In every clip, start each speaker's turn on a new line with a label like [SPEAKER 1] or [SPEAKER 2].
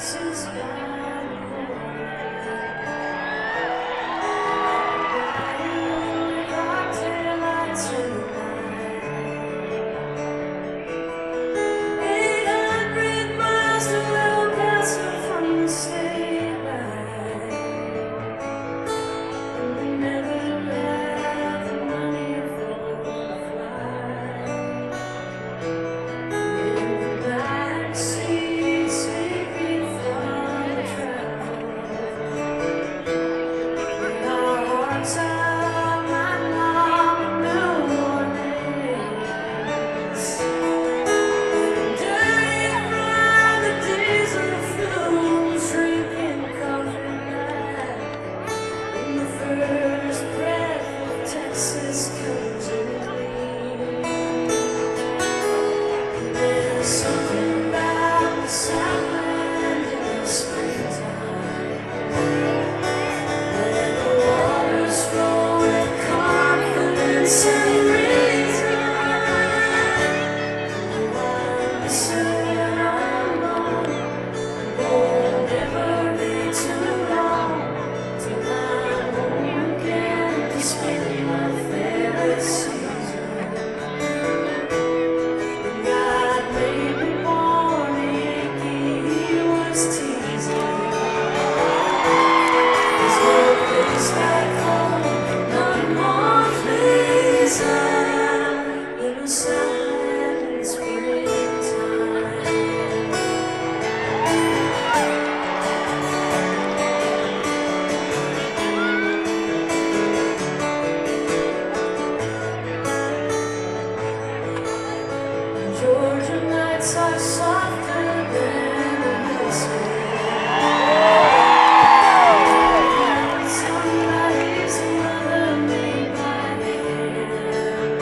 [SPEAKER 1] Georgia nights are softer than a whisper. Somebody's mother made by hand.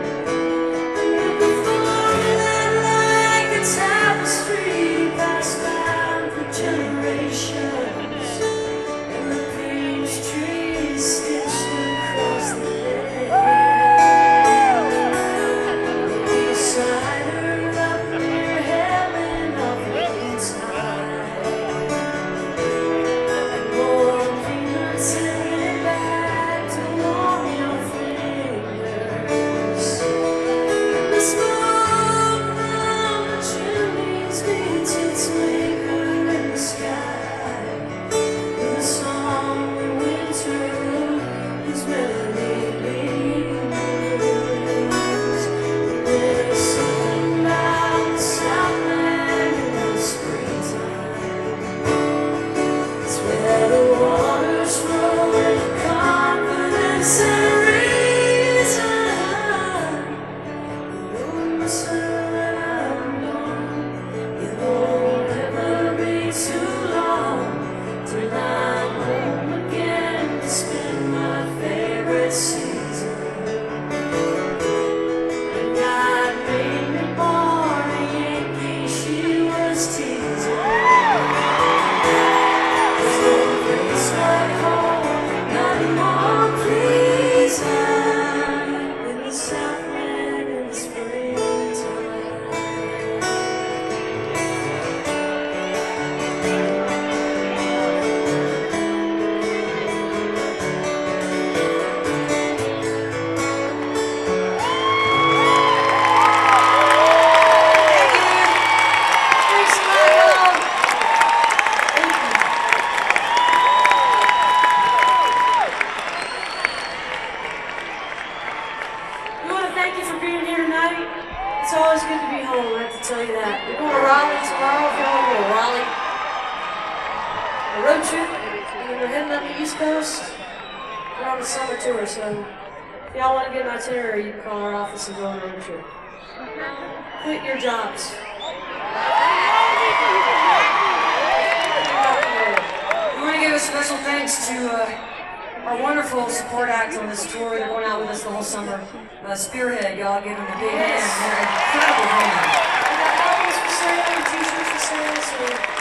[SPEAKER 1] Falling like a tapestry passed down for generations, and the peach trees stitched across the land. Beside her up near heaven of time, and warm peanuts in back to warm your fingers. The smoke from the chimneys beats its maker in the sky. The song in winter is melody lingers. There's something about the Southland in the springtime. It's where the waters flow with confidence and reason. Oh, sir, when I'm gone, it won't ever be too long till I'm home again to spend my favorite season. When God made me born a Yankee, she was teasing. There's no place like home, nothing more pleasing than the Southland in the springtime. Thanks a lot, y'all. Thank you. We want to thank you for being here tonight. It's always good to be home, I have to tell you that. We're going to Raleigh tomorrow if y'all want to go to Raleigh. A road trip, and then we're heading up the East Coast. We're on the summer tour, so if y'all want to get an itinerary, you can call our office and go on a road trip. Quit your jobs. We want to give a special thanks to our wonderful support act on this tour. They're going out with us the whole summer. Spearhead, y'all give them a big hand. They're incredible band. We got albums for sale, t-shirts for sale, so